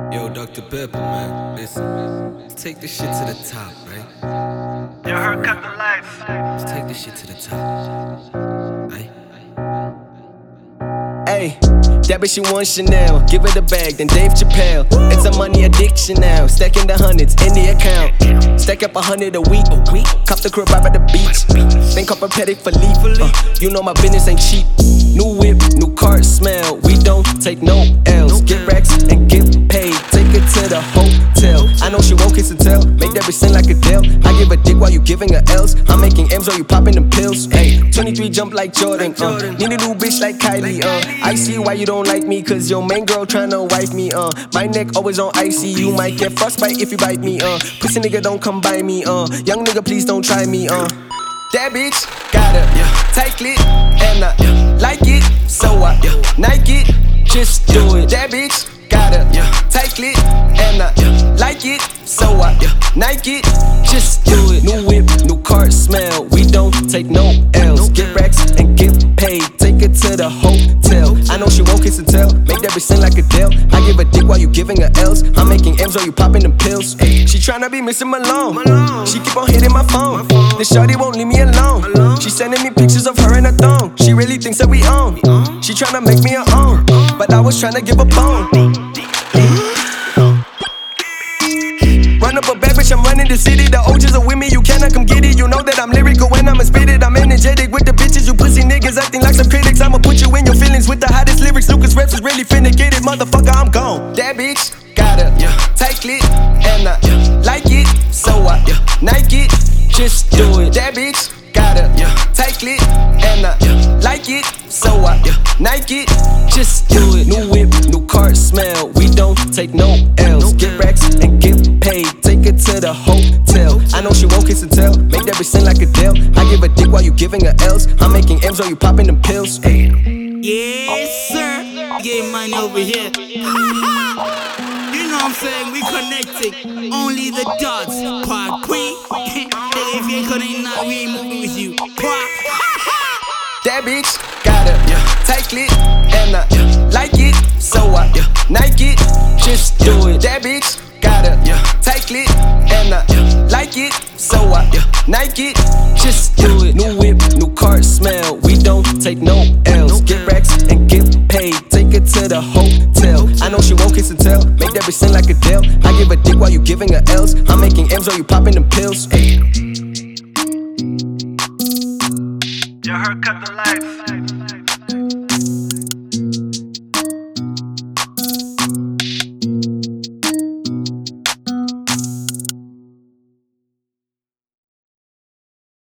Yo, Dr. Pepper, man, listen. Let's take this shit to the top, right? Yo, her cut the lights. Let's take this shit to the top, right? Ayy, that bitch she want Chanel. Give her the bag, then Dave Chappelle. It's a money addiction now. Stacking the hundreds in the account. Stack up 100 a week. Cop the crib right by the beach. Then cop a Petit Philippe. You know my business ain't cheap. New whip, new car smell. We don't take no L's. Get racks and get paid. Take it to the hotel. I know she won't kiss and tell. Make that bitch sing like Adele. I give a dick while you giving her L's. I'm making M's while you popping them pills. Ayy, 23 jump like Jordan. Need a new bitch like Kylie. I see why you don't like me, cause your main girl tryna wife me. My neck always on icy. You might get frostbite if you bite me. Pussy nigga don't come by me. Young nigga please don't try me. That bitch got a tight clit and I like it, so I Nike it, just do it. That bitch got a tight clit and I like it, so I Nike it, just do it. New whip, new car smell. We don't take no L's. Get racks and get paid. Take it to the hotel. I know she won't kiss and tell. Make that bitch sing like Adele. I give a dick while you giving her L's. I'm making M's while you popping them pills. She tryna be missing Malone. She keep on hitting my phone. This shawty won't leave me alone. She sending me pictures of her in a thong. She really thinks that we own. She tryna make me her own, but I was tryna give a bone. Run up a bad bitch, I'm running the city. The OGs are with me, you cannot come get it. You know that I'm lyrical when I'm spit. I'm energetic with the bitches, you pussy niggas acting like some critics. I'ma put you in your feelings with the hottest lyrics. Lucas Reps is really finna get it, motherfucker, I'm gone. That bitch got a tight clit and I like it, so I Nike it, just do it. That bitch got a tight clit and I like it, so I Nike it, just do it. New whip, new car smell. We don't take no L's. Get racks and get paid. Take it to the hotel. I know she won't kiss and tell. Make that bitch sing like Adele. I give a dick while you giving her L's. I'm making M's while you popping them pills. Yes, sir. Getting money over here. You know what I'm saying? We connecting. Only the dots. Quad queen. If you ain't connecting now, we ain't moving with you. That bitch got a tight clit and I like it, so I Nike it, just do it. That bitch got a tight clit and I like it, so I Nike it, just do it. New whip, new car smell. We don't take no L's. Get racks and get paid. Take it to the hotel. I know she won't kiss and tell. Make that bitch sing like Adele. I give a dick while you giving her L's. I'm making M's while you popping them pills. Yo, her cut the lights.